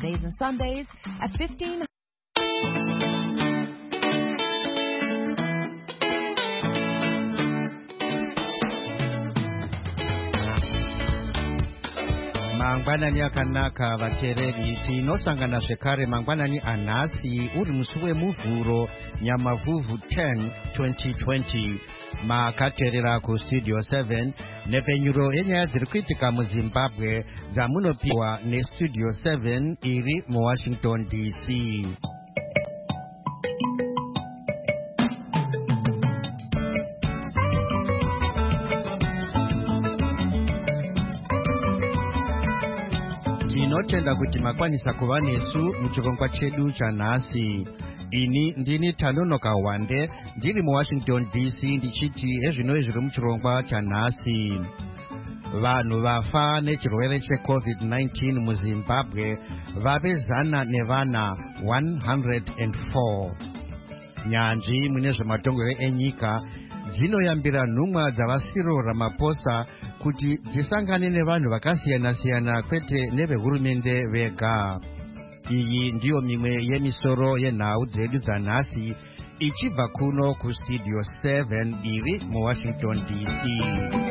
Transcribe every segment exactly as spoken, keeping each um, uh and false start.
Saturdays and Sundays at fifteen. Mangwanani akanaka vateereri tinosangana zvekare mangwanani anhasi uri musi wemuvhuro nyamavhuvhu ten twenty twenty makateerera kustudio seven nepfenyuro yenyaya dziri kuitika muzimbabwe dzamunopiwa nestudio seven iri muwashington D C. Tinotenda kuti makwanisa kuva nesu muchirongwa chedu chanhasi. Ini ndini Tanonoka Wande ndiri muwashington D C ndichiti ezvino zviri muchirongwa chanhasi. Vanhu vafa nechirwere checovid nineteen muzimbabwe vave zana nevana one hundred four. Nyanzvi mune zvematongero enyika dzinoyambira nhumwa dzavaScyril Ramaphosa kuti dzisangane nevanhu vakasiyana-siyana kwete nevehurumende vega. Iyi ndiyo mimwe yemisoro yenhau dzedu dzanhasi ichibva kuno kustudio seven iri muwashington D C.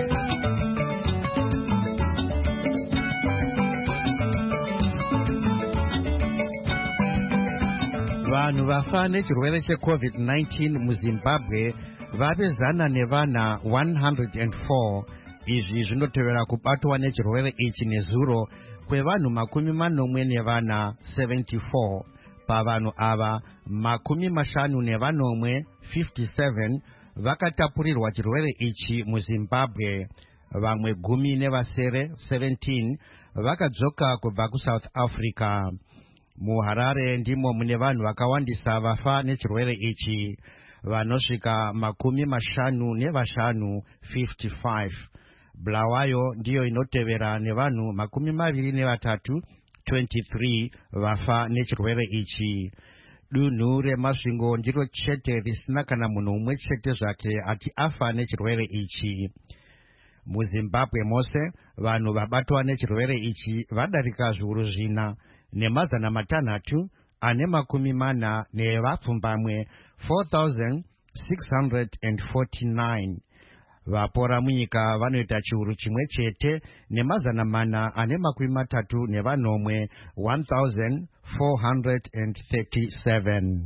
Vanhu vafa nechirwere checovid nineteen muzimbabwe vave zana nevana one hundred four. Izvi zvinotevera kubatwa nechirwere ichi nezuro kwevanhu makumi manomwe nevana seventy-four. Pavanhu ava makumi mashanu nevanomwe fifty-seven vakatapurirwa chirwere ichi muzimbabwe. Vamwe gumi nevasere seventeen vakadzoka kubva kuSouth Africa. MuHarare ndimo mune vanhu vakawandisa vafa nechirwere ichi, vanosvika makumi mashanu nevashanu fifty-five. Bulawayo ndiyo inotevera nevanhu makumi maviri nevatatu twenty-three vafa nechirwere ichi. Dunhu reMasvingo ndiro chete risina kana munhu umwe chete zvake ati afa nechirwere ichi. MuZimbabwe mose vanhu vabatwa nechirwere ichi vadarika zviuru zvina nemazana matanhatu ane makumi mana nevapfumbamwe four thousand six hundred forty-nine. Vapora munyika vanoita chiuru chimwe chete nemazana mana ane makumi matatu nevanomwe one thousand four hundred thirty-seven.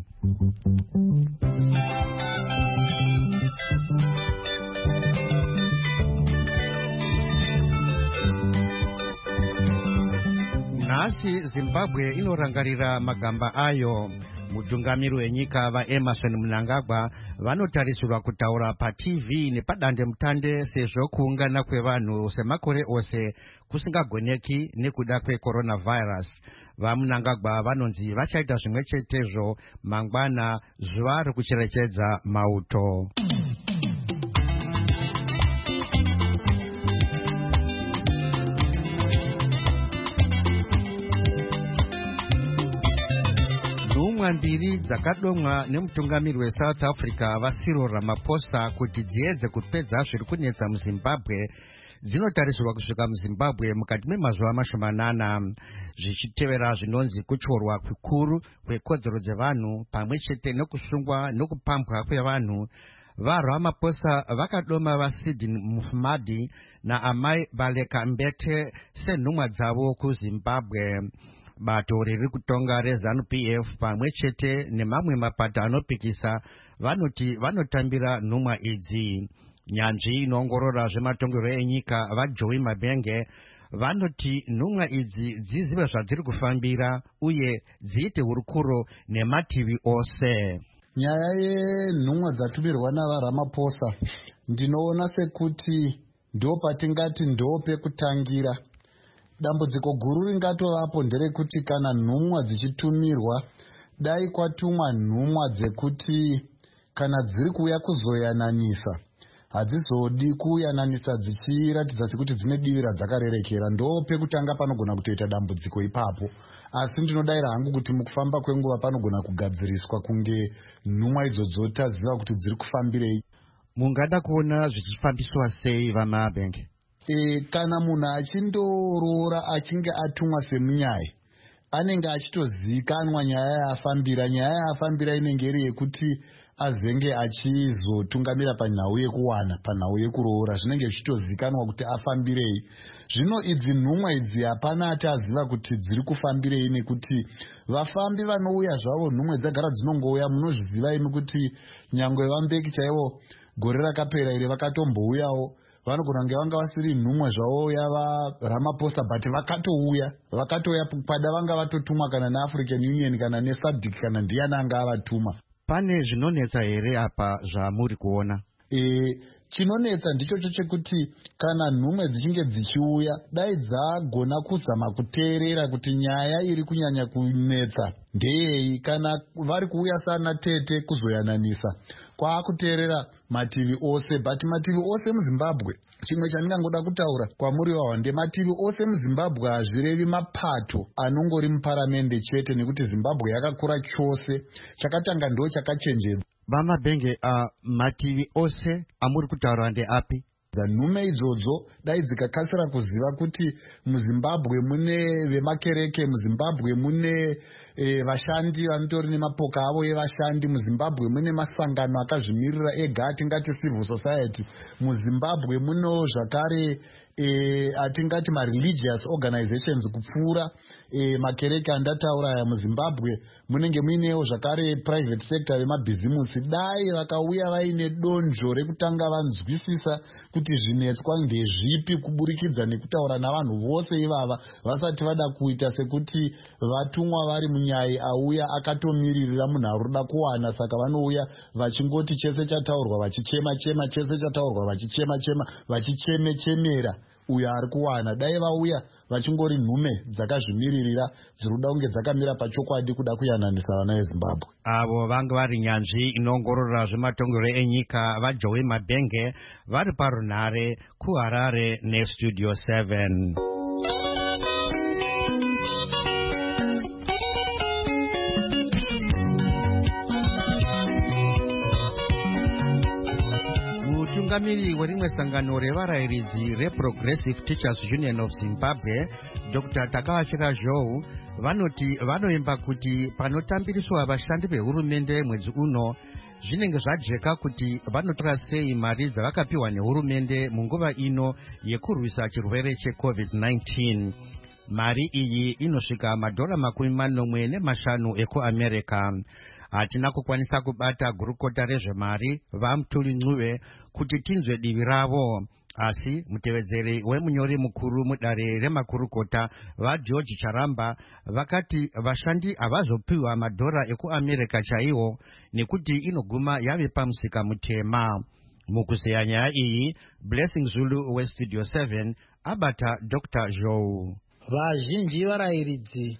Nhasi Zimbabwe inorangarira magamba ayo. Mutungamiri wenyika vaEmerson Mnangagwa vanotarisirwa kutaura paT V nepadande mutande sezvo kuungana kwevanhu semakore ose kusingagoneki nekuda kwecoronavirus. VaMnangagwa vanonzi vachaita zvimwe chetezvo mangwana zuva rekucherechedza mauto. Nhumwa mbiri dzakadomwa nemutungamiri weSouth Africa vaCyril Ramaphosa kuti dziedze kupedza zviri kunetsa muZimbabwe dzinotarisirwa kusvika muZimbabwe mukati memazuva mashomanana, zvichitevera zvinonzi kutyorwa kukuru kwekodzero dzevanhu pamwe chete nekusungwa nokupambwa kwevanhu. VaRamaphosa vakadoma vaSydney Mufamadi naAmai Baleka Mbete senhumwa dzavo kuZimbabwe. Bato riri kutonga reZANU P F pamwe chete nemamwe mapato anopikisa vanoti vanotambira nhumwa idzi. Nyanzvi inoongorora zvematongero enyika vaJoey Mabenge vanoti nhumwa idzi dzizive zvadziri kufambira uye dziite hurukuro nemativi ose. Nyaya yenhumwa dzatumirwa navaRamaphosa ndinoona sekuti ndo patingati ndo pekutangira. Dambudziko guru ringatovapo nderekuti kana nhumwa dzichitumirwa dai kwatumwa nhumwa dzekuti kana dziri kuuya kuzoyananisa hadzizodi kuyananisa dzichiratidza sekuti dzine divi radzakarerekera. Ndo pekutanga panogona kutoita dambudziko ipapo, asi ndinodayira hangu kuti mukufamba kwenguva panogona kugadziriswa kunge nhumwa idzodzo taziva kuti dziri kufambirei. Mungada kuona zvichifambiswa sei vaMabenge? E, kana munhu achindorora achinge atumwa semunyai anenge achitozikanwa nyaya yaafambira. Nyaya yaafambira inenge iri yekuti azenge achizotungamira panhau yekuwana, panhau yekuroora. Zvinenge zvichitozikanwa kuti afambirei. Zvino idzi nhumwa idzi hapana achaziva kuti dziri kufambirei, nekuti vafambi vanouya zvavo, nhumwe dzagara dzinongouya. Munozviziva imi kuti nyangwe vambeki chaivo gore rakapera iri vakatombouyawo. Vanogona kunge vanga vasiri nhumwa zvavo yava Ramaphosa, but vakatouya. Vakatouya pada vanga vatotumwa kana neAfrican Union kana neSADC kana ndiani anga avatuma. Pane zvinonetsa here apa zvamuri kuona? E, chinonetsa ndichocho chekuti kana nhumwe dzichinge dzichiuya, dai dzagona kuzama kuteerera kuti nyaya iri kunyanya kunetsa ndeyei. Kana vari kuuya sana Tete kuzoyananisa, kwaakuteerera mativi ose, but mativi ose muZimbabwe, chimwe chandingangoda kutaura kwamuri wawande, mativi ose muZimbabwe hazvirevi mapato anongori muparamende chete, nekuti Zimbabwe yakakura chose. Chakatanga ndo chakachenjedza. Vamabhenge, uh, mativi ose amuri kutaura ndeapi? Nhume idzodzo dai dzikakasira kuziva kuti muZimbabwe mune vemakereke, muZimbabwe mune e, vashandi vanotori nemapoka avo evashandi, muZimbabwe mune masangano akazvimirira ega atingati civil society, muZimbabwe muno zvakare e, atingati mareligious organizations kupfuura e, makereke andataura aya. muZimbabwe munenge muinewo zvakare private sector vemabhizimusi. Dai vakauya vaine donzvo rekutanga vanzwisisa kuti zvinetswa ndezvipi, kuburikidza nekutaura navanhu vose ivava vasati vada kuita sekuti vatumwa vari munyai auya akatomiririra munhu aruda kuwana, saka vanouya vachingoti chese chataurwa vachichema chema, chese chataurwa vachichema chema, vachichemechemera uyo ari kuwana. Dai vauya vachingori nhume dzakazvimiririra dzirikuda kunge dzakamira pachokwadi kuda kuyananisa vana veZimbabwe. Avo vanga vari nyanzvi inoongorora zvematongero enyika vaJoey Mabhenge vari parunhare kuHarare neStudio seven. Mutungamiri werimwe sangano revarayiridzi reProgressive Teachers Union of Zimbabwe, Doctor Takavashira Zhou, vanoti vanoimba kuti panotambiriswa vashandi vehurumende mwedzi uno zvinenge zvajeka kuti vanotora sei mari dzavakapiwa nehurumende munguva ino yekurwisa chirwere cheCovid nineteen. Mari iyi inosvika madhora makumi manomwe nemashanu ekuAmerica. Hatina kukwanisa kubata gurukota rezvemari vaMutuli Ncube kuti tinzwe divi ravo, asi mutevedzeri wemunyori mukuru mudare remakurukota vaGeorge Charamba vakati vashandi havazopiwa madhora ekuAmerica chaiwo nekuti inoguma yave pamusika mutema. Mukuzeya nyaya iyi, Blessing Zulu weStudio seven abata Doctor Zhou. Vazhinji varayiridzi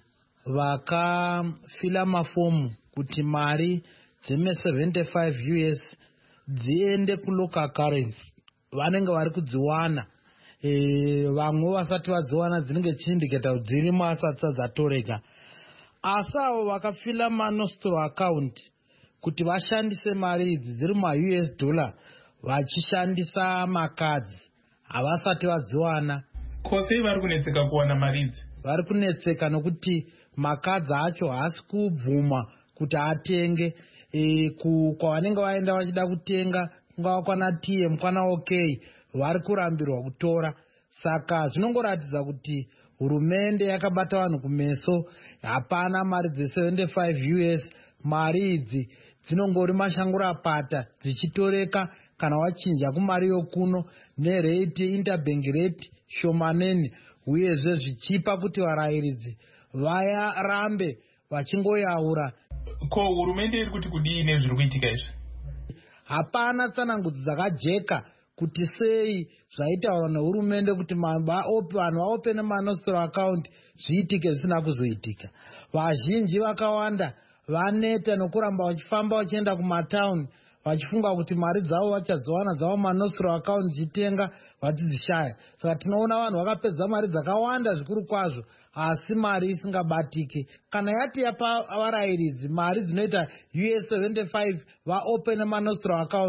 vakafila mafomu kuti mari dzeme seventy-five U S dziende kulocal currency vanenge vari kudziwana. E, vamwe vasati vadziwana dzinenge chiindiketa kuti dzirimo asati dzatoreka. Asi avo vakafila manostro account kuti vashandise mari idzi dziri ma-U S dollar vachishandisa makadzi havasati vadziwana. Kosei vari kunetseka kuwana mari idzi? Vari kunetseka nokuti makadzi acho haasi kubvuma kuti atenge e, kwavanenge vaenda vachida kutenga kungava kwana T M kwana OK vari kurambirwa kutora. Saka zvinongoratidza kuti hurumende yakabata vanhu kumeso. Hapana mari dze seventy-five U S. Mari idzi dzinongori mashangura pata dzichitoreka kana wachinja kumari yokuno nerate interbank rate shomaneni, uyezve zvichipa kuti varayiridzi vayarambe vachingoyaura. Ko hurumende iri kuti kudii nezviri kuitika izvi? Hapana tsanangudzi dzakajeka kuti sei zvaitaurwa nehurumende kuti vanhu vaope nemanostro account zviitike zvisina kuzoitika. Vazhinji vakawanda vaneta nokuramba vachifamba vachienda kumatauni vachifunga kuti mari dzavo vachadziwana dzavo manostro account dzichitenga vachidzishaya. Saka tinoona vanhu vakapedza mari dzakawanda zvikuru kwazvo asi mari isingabatike. Kana yati yapa varayiridzi mari dzinoita U S seventy-five vaopen manostro account,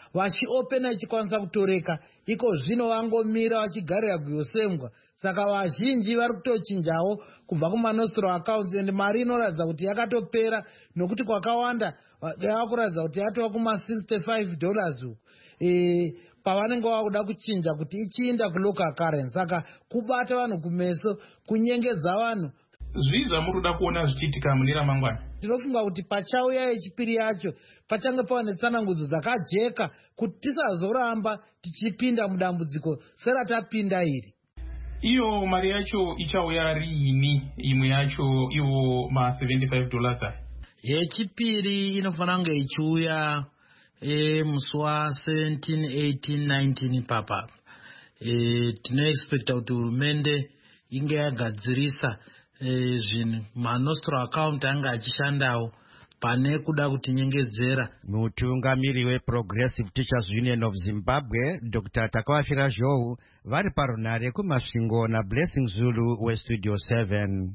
vachiopena ichikwanisa kutoreka, iko zvino vangomira vachigarira kuyosemwa. Saka vazhinji vari kutochinjawo kubva kumanosro accounts, and mari inoratidza kuti yakatopera, nokuti kwakawanda yava kuratidza kuti yatova kuma sixty-five dollars uku e, pavanenge vakuda kuchinja kuti ichiinda kulocal currency. Saka kubata vanhu kumeso, kunyengedza vanhu. Zvii zvamurikuda kuona zvichiitika mune ramangwana? Tinofunga kuti pachauya yechipiri yacho pachange pava netsanangudzo dzakajeka kuti tisazoramba tichipinda mudambudziko seratapinda iri. Iyo mari yacho ichauya riini, imwe yacho iwo ma seventy-five dollars aya? Yechipiri inofanira kunge ichiuya e, musi wa seventeen, eighteen, nineteen papa. E, tinoexpecta kuti hurumende inge yagadzirisa e, zvinhu manosro account anga achishandawo pane kuda kutinyengedzera. Mutungamiri weProgressive Teachers Union of Zimbabwe Doctor Takawafira Zhou vari parunare kumasvingo na Blessing Zulu weStudio seven.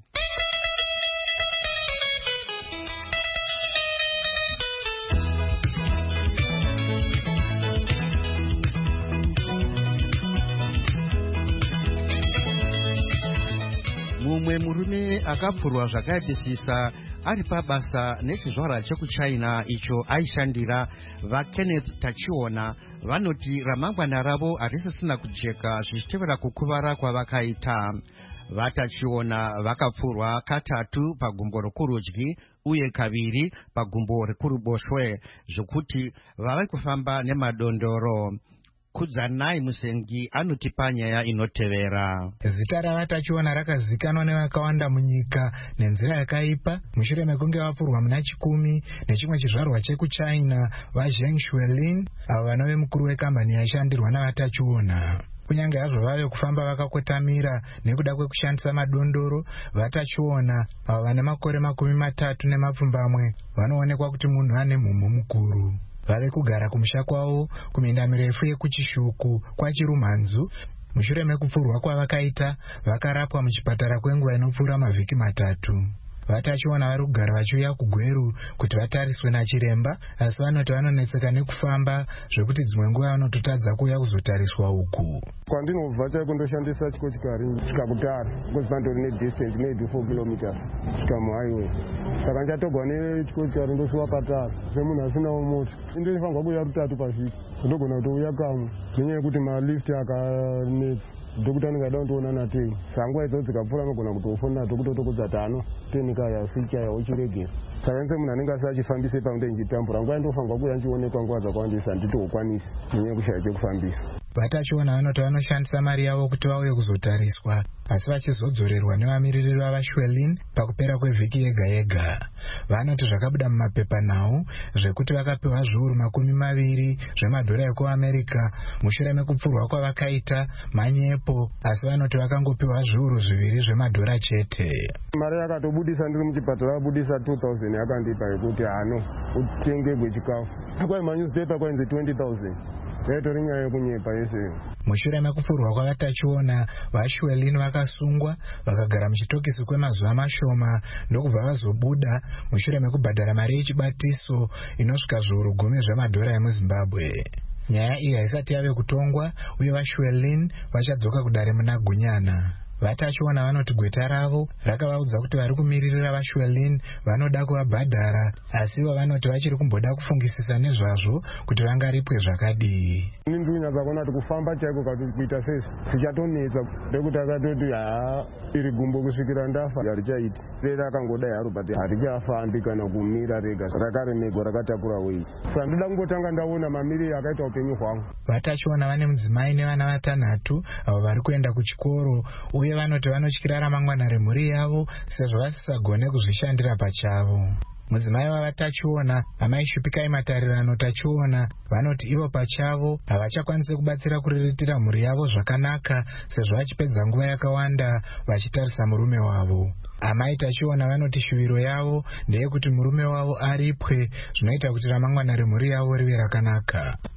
Mumwe murume akapfurwa zvakaipisisa ari pabasa nechizvarwa chekuchina icho aishandira vaKenneth Tachiona vanoti ramangwana ravo harisisina kujeka zvichitevera kukuvara kwavakaita. VaTachiona vakapfurwa katatu pagumbo rokurudyi uye kaviri pagumbo rekuruboshwe zvokuti vavari kufamba nemadondoro. Kudzanai Musengi anotipa nyaya inotevera. Zita raVaTachiona rakazikanwa nevakawanda munyika nenzira yakaipa mushure mekunge vapfurwa muna chikumi nechimwe chizvarwa chekuchina vaZheng Shuilin, avo vanove mukuru wekambani yaishandirwa navaTachiona. Kunyange hazvo vave kufamba vakakotamira nekuda kwekushandisa madondoro, VaTachiona avo vane makore makumi matatu nemapfumbamwe vanoonekwa kuti munhu ane mhumhu mukuru. Vave kugara kumusha kwavo kuminda mirefu yekuchishuku kwaChirumhanzu. Mushure mekupfurwa kwavakaita, vakarapwa muchipatara kwenguva inopfuura mavhiki matatu. VaTachiona vari kugara vachiuya kuGweru kuti vatariswe nachiremba, asi vanoti vanonetseka nekufamba zvekuti dzimwe nguva vanototadza kuuya kuzotariswa uku. Kwandinobva chaiko ndoshandisa chikochikari kusvika kutara because pandori nedistance maybe four kilometers kusvika muhighway. Saka ndichatogwa nechikochikari ndosiwa patara semunhu asinawo mota. Ndinofanirwa kuuya rutatu pavhiki, ndogona kutouya kamwe nenyaya yekuti malift akanetsa. Dhokota ndingada kundiona natei. Sanguva idzodzo dzikapfuura anogona kutofonera dhokota otokudza kuti ano tenika yasvika yawochiregera. Saka nse munhu anenge asi achifambisa ipaunde ndichitambura nguva ndofanirwa kuuya ndichionekwa nguva dzakawandisa handitokwanisi nenyaya yekushaya chekufambisa. VaTachiona vanoti vanoshandisa mari yavo kuti vauye kuzotariswa, asi vachizodzorerwa nevamiririri vavaShuilin pakupera kwevhiki yega yega. Vanoti zvakabuda mumapepa nhau zvekuti vakapiwa zviuru makumi maviri zvemadhora ekuAmerica mushure mekupfurwa kwavakaita manyepo, asi vanoti vakangopiwa zviuru zviviri zvemadhora chete. Mari yakatobudisa ndiri muchipatara abudisa two thousand yakandipa yekuti hano utenge gwechikafu. Kwai manyuzipepa kwainzi twenty thousand. Zaitori nyaya yekunyepa yese. Mushure mekupfurwa kwavaTachiona, vaShuilin vakasungwa vakagara muchitokisi kwemazuva mashoma ndokubva vazobuda mushure mekubhadhara mari yechibatiso inosvika zviuru gumi zvemadhora emuZimbabwe. Nyaya iyi haisati yave kutongwa uye vaShuilin vachadzoka kudare muna Gunyana. VaTachiona vanoti gweta ravo rakavaudza kuti vari kumiririra vaShuilin vanoda kuvabhadhara, asivo vanoti vachiri kumboda kufungisisa nezvazvo kuti vangaripwe zvakadii. Ini ndinyaza kuona kuti kufamba chaiko kuita sesi zvichatonetsa nekuti akatoti haa iri gumbo kusvikira ndafa harichaiti. Rera akangodai haro but harichafambi kana kumira rega, rakaremegwa rakatakura weight. Saka ndoda kungotanga ndaona mamiriro akaita upenyu hwangu. VaTachiona vane mudzimai nevana vatanhatu avo vari kuenda kuchikoro uye vanoti vanotyira ramangwana remhuri yavo sezvo vasisagone kuzvishandira pachavo. Mudzimai wavaTachiona, amai Shupikai Matarirano Tachiona, vanoti ivo pachavo havachakwanisi kubatsira kuriritira mhuri yavo zvakanaka sezvo vachipedza nguva yakawanda vachitarisa murume wavo. Amai Tachiona vanoti shuviro yavo ndeyekuti murume wavo aripwe, zvinoita kuti ramangwana remhuri yavo rive rakanaka.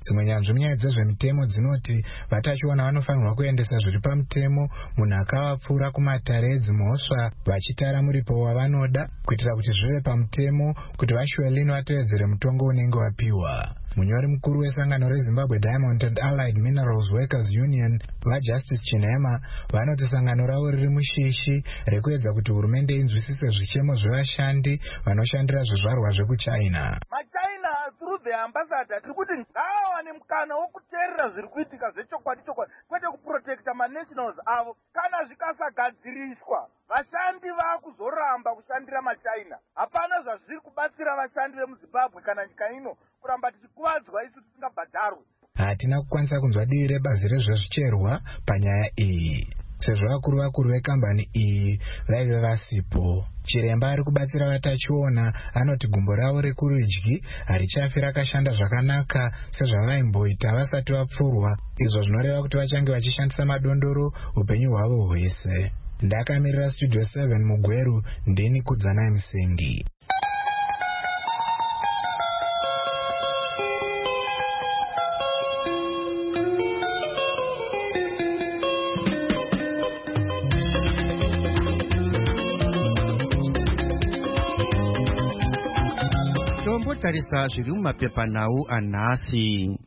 Dzimwe nyanzvi munyaya dzezvemitemo dzinoti vatachiona vanofanirwa kuendesa zviri pamutemo munhu akavapfuura kumatare edzimhosva vachitara muripo wavanoda kuitira kuti zvive pamutemo kuti vaShwelin vatevedzere mutongo unenge wapiwa. Munyori mukuru wesangano reZimbabwe Diamond and Allied Minerals Workers Union vaJustice Chinema vanoti sangano ravo riri mushishi rekuedza kuti hurumende inzwisise zvichemo zvevashandi vanoshandira zvizvarwa zvekuchina. maChina through the ambassador tiri kuti ngavawane mukana wokuteerera zviri kuitika zvechokwadi chokwadi kwete kuprotecta manationals avo. Kana zvikasagadziriswa vashandi vaakuzoramba kushandira maChina. Hapana zvazviri kubatsira vashandi vemuZimbabwe kana nyika ino kuramba tichikuvadzwa isu tisingabhadharwe. Hatina kukwanisa kunzwa dii rebazi rezvezvicherwa panyaya iyi sezvo vakuru vakuru vekambani iyi vaive vasipo. Chiremba ari kubatsira vatachiona anoti gumbo ravo rekurudyi harichafi rakashanda zvakanaka sezvavaimboita vasati vapfurwa, izvo zvinoreva kuti vachange vachishandisa madondoro upenyu hwavo hwese. Ndakamirira Studio seven Mugweru, ndini Kudzanai Musengi. Tarisa zviri mumapepanhau anhasi.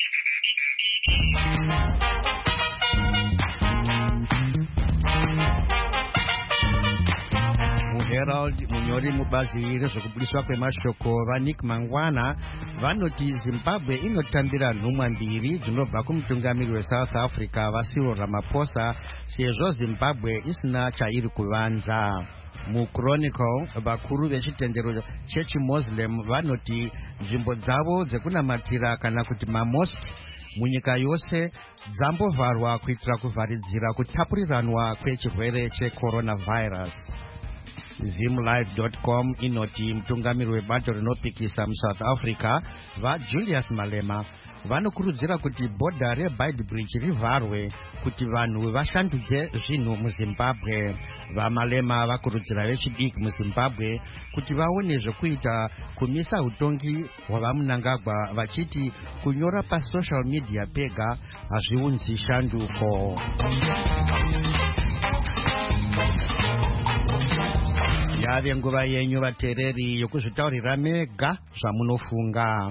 muHerald munyori mubazi rezvekubudiswa kwemashoko vaNick Mangwana vanoti Zimbabwe inotambira nhumwa mbiri dzinobva kumutungamiri weSouth Africa vaCyril Ramaphosa sezvo Zimbabwe isina chairi kuvanza. MuChronicle vakuru vechitendero chechiMuslim vanoti nzvimbo dzavo dzekunamatira kana kuti mamoski munyika yose dzambovharwa kuitira kuvharidzira kutapuriranwa kwechirwere checoronavirus. Zimlive dot com inoti mutungamiri webato rinopikisa muSouth Africa vaJulius Malema vanokurudzira kuti bhodha reBeitbridge rivharwe kuti vanhu vashandudze zvinhu muZimbabwe. VaMalema vakurudzira vechidiki muZimbabwe kuti vaone zvekuita kumisa utongi hwavaMnangagwa vachiti kunyora pasocial media pega hazviunzi shanduko. Yave nguva yenyu vateereri yokuzvitaurira mega zvamunofunga.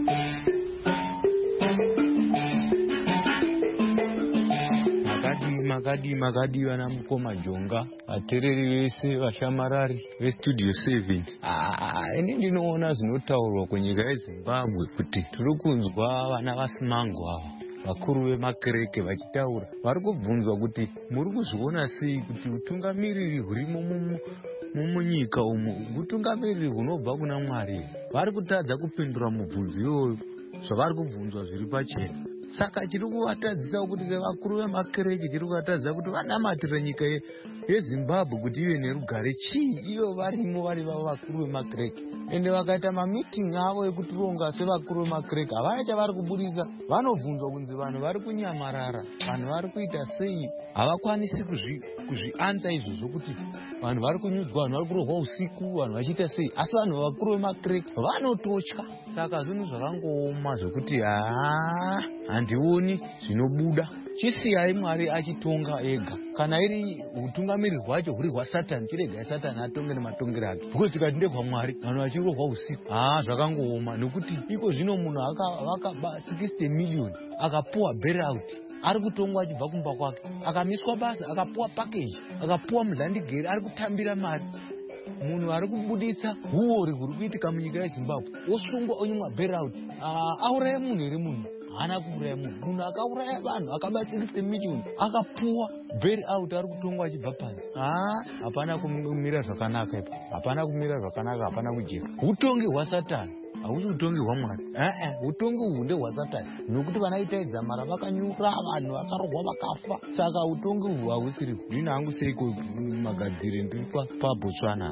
Makadi makadi vana mukoma jonga vateereri vese vashamarari veStudio seven. Ah, ini ndinoona zvinotaurwa kwenyika yeZimbabwe kuti tiri kunzwa vana vaSimango ava vakuru vemakereke vachitaura. Vari kubvunzwa kuti muri kuzviona sei kuti utungamiriri hurimo mumunyika umu utungamiriri hunobva kuna Mwari. Vari kutadza kupindura mubvunzo iyoyo zvavari kubvunzwa zviri pachena. Saka chiri kuvatadzisa kuti sevakuru vemakereke chiri kuvatadzisa kuti vanamatire nyika yeZimbabwe kuti ive nerugare chii iyo varimo vari vavo vakuru vemakereke. Ende vakaita mamitingi avo ekutironga sevakuru vemakereke havana chavari kubudisa. Vanobvunzwa kunzi vanhu vari kunyamarara, vanhu vari kuita sei, havakwanisi kuzvianza izvozvo kuti vanhu vari kunyudzwa, vanhu vari kurohwa usiku, vanhu vachiita sei. Asi vanhu vakuru vemakereke vanototya. Saka zvinhu zvakangooma zvokuti haa handioni zvinobuda. Chisiyai Mwari achitonga ega. Kana iri utungamiriri hwacho huri hwaSatani, chiregai Satani atonge nematongero ake. Because tikati ndehwaMwari vanhu vachirohwa usiku, haa zvakangooma. Nokuti iko zvino munhu akaba sixty million akapuwa bailout ari kutongwa achibva kumba kwake, akamiswa basa, akapuwa package, akapuwa mudhandigeri, ari kutambira mari. Munhu ari kubuditsa huori huri kuitika munyika yeZimbabwe osungwa onyimwa bailout. Auraya munhu ere munhu? Hana kuuraya munhu. Munhu akauraya vanhu akaba sixty million akapuwa bailout ari kutongwa achibva panze. Haa hapana kumira zvakanaka ipo. Hapana kumira zvakanaka, hapana kujeka. Utongi hwaSatani hausi utongi hwaMwari. Eh utongi uhu ndehwaSatani. Nokuti vanaitaidza mara vakanyura vanhu vakarohwa vakafa. Saka utongi uhu hausiri. Ndini hangu seiko magadziri ndiri paBotswana.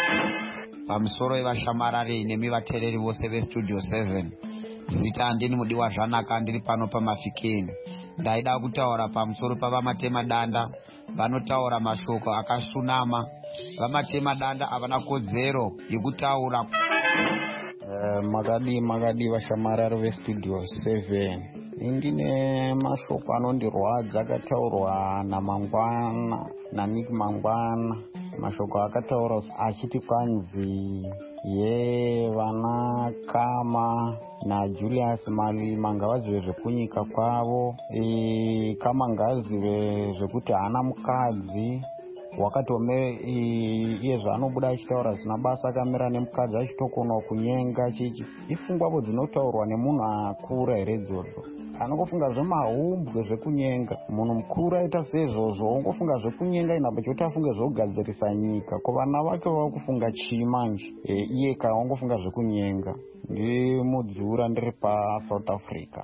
Pamusoro yevashamarari nemi vateereri vose veStudio seven. Zita ndini mudiwa zvanaka ndiri pano pamafikeni. Ndaida kutaura pamusoro pavamatema danda vanotaura mashoko akasunama. Vamatema danda havana kodzero yekutaura. Uh, makadi makadi vashamarari vestudio seven. Indine mashoko anondirwadza akataurwa naMangwana naNick Mangwana. Mashoko akataurwa achiti kwanzi ye vana Kama na Julius Malima ngavazive zvekunyika kwavo. E, Kama ngazive zvekuti haana mukadzi. Wakatome iye zvaanobuda achitaura zvisina basa akamira nemukadzi achitokonawo kunyenga chichi ifungwavo dzinotaurwa nemunhu akura here idzodzo. Anongofunga zvemahumbwe zvekunyenga. Munhu mukuru aita seizvozvo ongofunga zvekunyenga inapo choti afunge zvekugadzirisa nyika. Ko vana vake vava kufunga chii manje? E, iye ka ongofunga zvekunyenga. Ndimudzura ndiri paSouth Africa.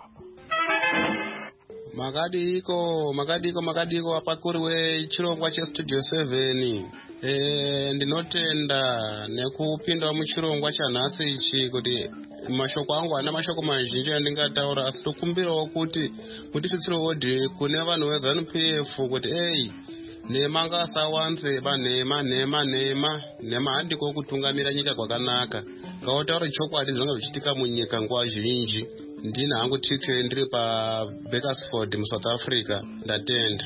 Makadiko, makadiko, makadiko apakuriwe chirongwa chestudio seven. E, ndinotenda nekupinda muchirongwa chanhasi ichi kuti mashoko angu ana mashoko mazhinji andingataura asi tokumbirawo kuti mutitutsire odhi kune vanhu veZANU P F kuti ei nema ngasawanze banema nema nema nema handiko kutungamira nyika kwakanaka. Ngautaura chokwadi zvinenge zvichiitika munyika nguva zhinji. Ndini hangu tike ndiri paBakersford muSouth Africa. Ndatenda.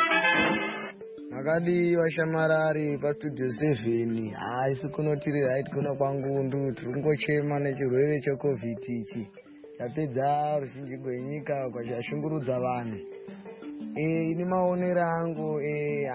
Makadi vashamarari pastudio seven. Haisi kunotiri right kuno kwangundu tiri kungochema nechirwere checovid ichi chapedza ruzhinji rwenyika kwachashungurudza vanhu. E, ini maonero angu e,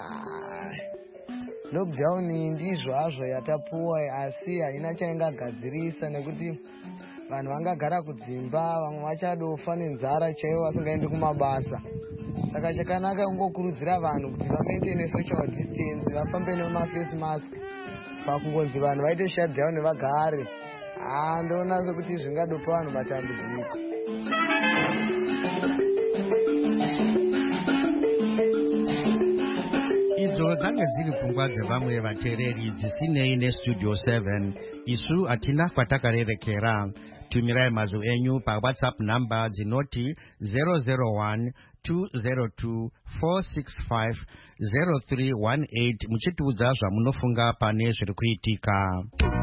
lockdown ndizvo hazvo yatapuwa asi haina chaingagadzirisa nekuti vanhu vangagara kudzimba, vamwe vachadofa nenzara chaivo vasingaendi kumabasa. Saka chakanaka kungokurudzira vanhu kuti vamaintaine social distance, vafambe nemaface mask pakungonzi vanhu vaite shutdown vagare. Ah, ndoona sekuti zvingadopa vanhu matambudziko. Idzo dzange dziri pfungwa dzevamwe vateereri dzisinei nestudio seven. Isu hatina kwatakarerekera. Tumirai mazwi enyu paWhatsApp number dzinoti zero zero one two zero two four six five zero three one eight muchitiudza zvamunofunga pane zviri kuitika.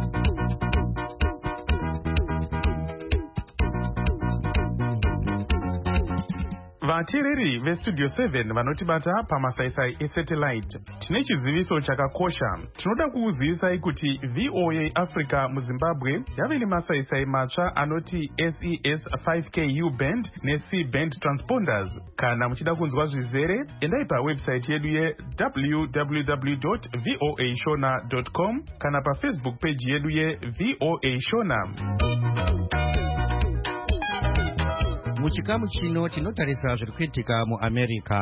Vateereri vestudio seven vanotibata pamasaisai esatellite. Tine chiziviso chakakosha. Tinoda kuuzivisai kuti V O A Africa muZimbabwe yave nemasaisai matsva anoti S E S five K U band neC band transponders. Kana muchida kunzwa zvizere, endai pawebsite yedu ye w w w dot voa shona dot com kana paFacebook page yedu ye V O A Shona. Muchikamu chino tinotarisa zviri kuitika muAmerica.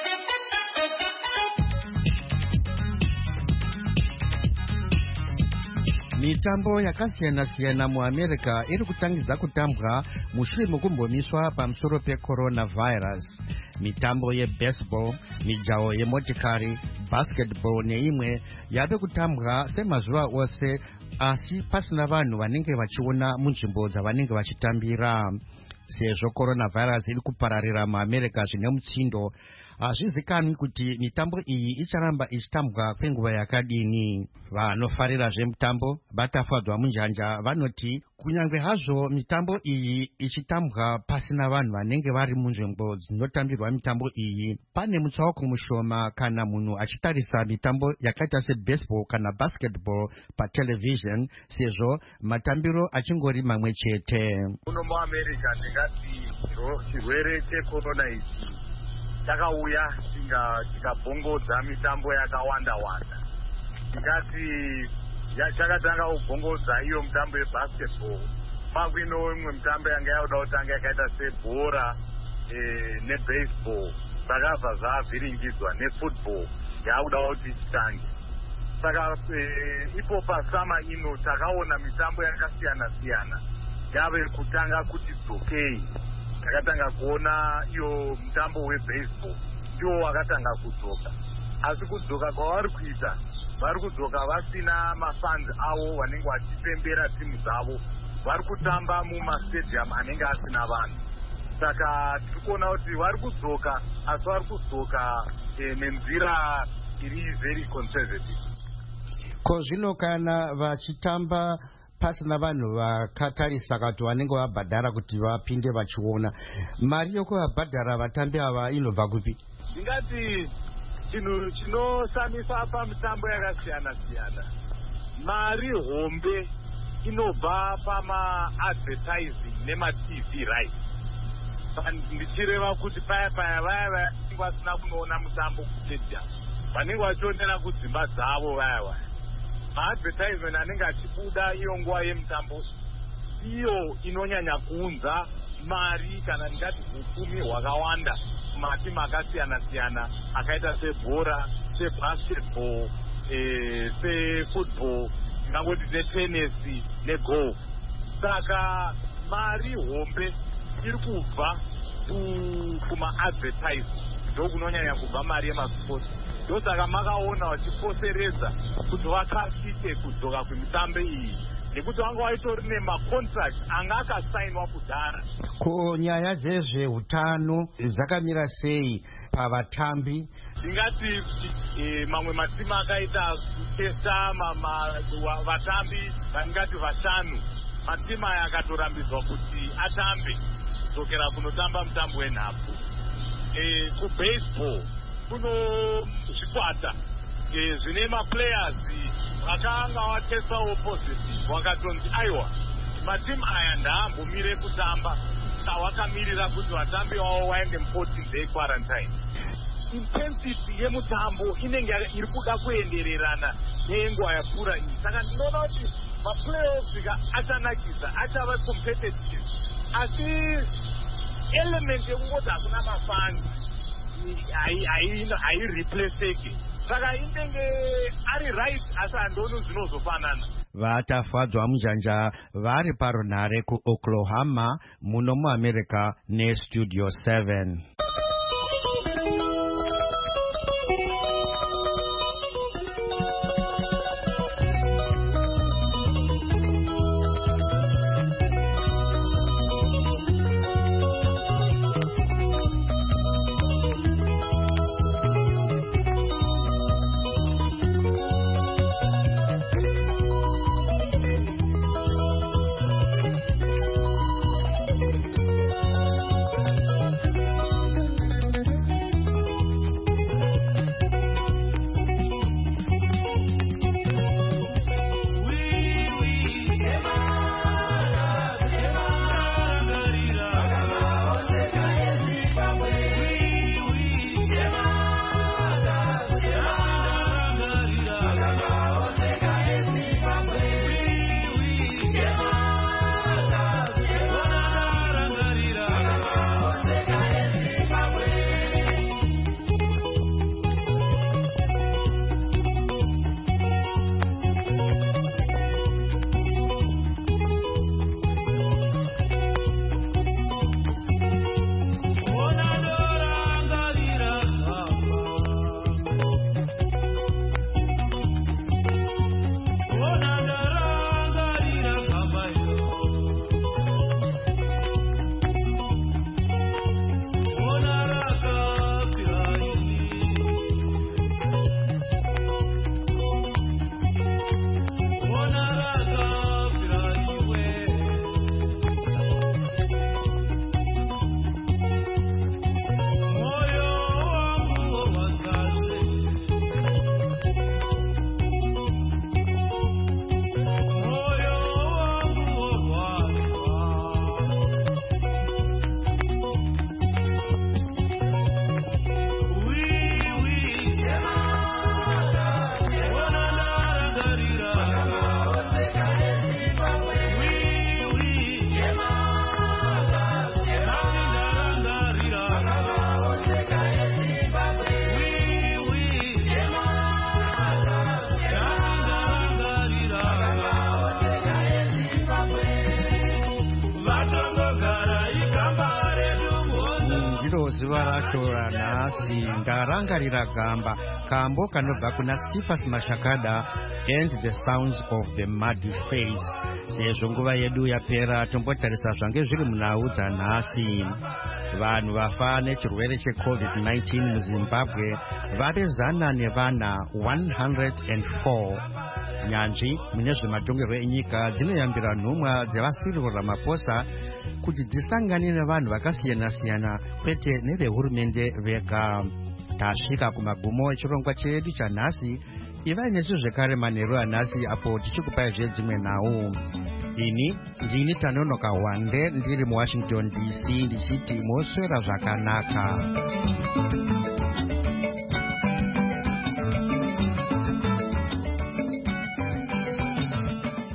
Mitambo yakasiyana siyana muAmerica iri kutangidza kutambwa mushure mekumbomiswa pamusoro pecoronavirus. Mitambo yebaseball, mijaho yemotikari, basketball neimwe yave kutambwa semazuva ose asi pasina vanhu vanenge vachiona munzvimbo dzavanenge vachitambira. Sezvo coronavirus iri kupararira muAmerica zvine mutsindo, hazvizikanwi kuti mitambo iyi icharamba ichitambwa kwenguva yakadini. Vanofarira zvemutambo vatafadzwa munjanja vanoti kunyange hazvo mitambo iyi ichitambwa pasina vanhu vanenge vari munzvimbo dzinotambirwa mitambo iyi, pane mutsauko mushoma kana munhu achitarisa mitambo yakaita sebaseball kana basketball patelevision, sezvo matambiro achingori mamwe chete. Kuno muAmerica ndingati chirwere checorona ichi chakauya chikabhongodza mitambo yakawanda wanda. Ndingati chakatanga kubhongodza iyo mitambo yebasketball. Pakuino imwe mitambo yanga yakuda kutanga yakaita sebhora nebaseball zvakabva zvavhiringidzwa nefootball yakuda kuti chitange. Saka ipo pasama ino takaona mitambo yakasiyana siyana yave kutanga kuti dzokei. Takatanga kuona iyo mutambo webaseball ndiwo wakatanga kudzoka, asi kudzoka kwavari kuita vari kudzoka vasina mafans avo vanenge vachipembera timu dzavo, vari kutamba mumastadium anenge asina vanhu. Saka tiri kuona kuti vari kudzoka asi vari kudzoka nenzira iri very conservative. Ko zvino kana vachitamba pasina vanhu vakatarisa kuti vanenge vabhadhara kuti vapinde vachiona. Mari yokuvabhadhara vatambi ava inobva kupi? Ndingati chinhu chinosamisa pamitambo yakasiyana siyana, mari hombe inobva pama-advertising nema-T V rights. Ndichireva kuti paya paya vaya vaya vasina kunoona mutambo kustadium vanenge vachionera kudzimba dzavo vaya vaya, ma-advertisement anenge achibuda iyo nguva yemutambo iyo inonyanya kuunza mari kana ndingati hupfumi hwakawanda kumatimu akasiyana siyana akaita sebhora, sebasketball, eh, sefootball, ndingangoti netenesi negolf. Saka mari hombe iri kubva kuma-advertise, ndokunonyanya kubva mari yemasport. Ndosaka makaona vachiposeredza kuti vakasite kudzoka kwemitambo iyi, nekuti vanga vaitori nemacontract anga akasainwa kudhara. Ko nyaya dzezveutano dzakamira sei pavatambi? Ndingati eh, mamwe matimu akaita kutesta vatambi vandingati vashanu, matimu aya akatorambidzwa kuti atambe kudzokera kunotamba mutambo wenhabvu. E, kubaseball kuno zvikwata e, zvine maplayers vakanga vatesawo positive, vakatonzi aiwa matimu aya ndaambomire kutamba, vakamirira kuti vatambi vavo vaende mu-fourteen day quarantine. Intensity yemutambo inenge iri kuda kuendererana nenguva yapfuura iyi, saka ndinoona kuti maplayoffs achanakisa, achava competitive, asi element yekungoti hakuna mafans haireplaceki, saka inenge ari right, asi handoni zvinozofanana. Vatafadzwa munjanja vari parunhare kuOklahoma muno muAmerica neStudio seven. zuva racho ranhasi ndarangarira gamba kambo kanobva kuna Stephens Mashakada and the sounds of the muddy face. Sezvo nguva yedu yapera tombotarisa zvange zviri munhau dzanhasi. Vanhu vafa nechirwere checovid nineteen muZimbabwe vari zana nevana one hundred four. nyanzvi mune zvematongerwo enyika dzinoyambira nhumwa dzevasiriro Ramaphosa kuti dzisangane nevanhu vakasiyana-siyana kwete nevehurumende vega. Tasvika kumagumo echirongwa chedu chanhasi. Ivai nesu zvekare manheru anhasi apo tichikupai zvedzimwe nhau. Ini ndini Tanonoka Wande ndiri muWashington D C ndichiti moswera zvakanaka.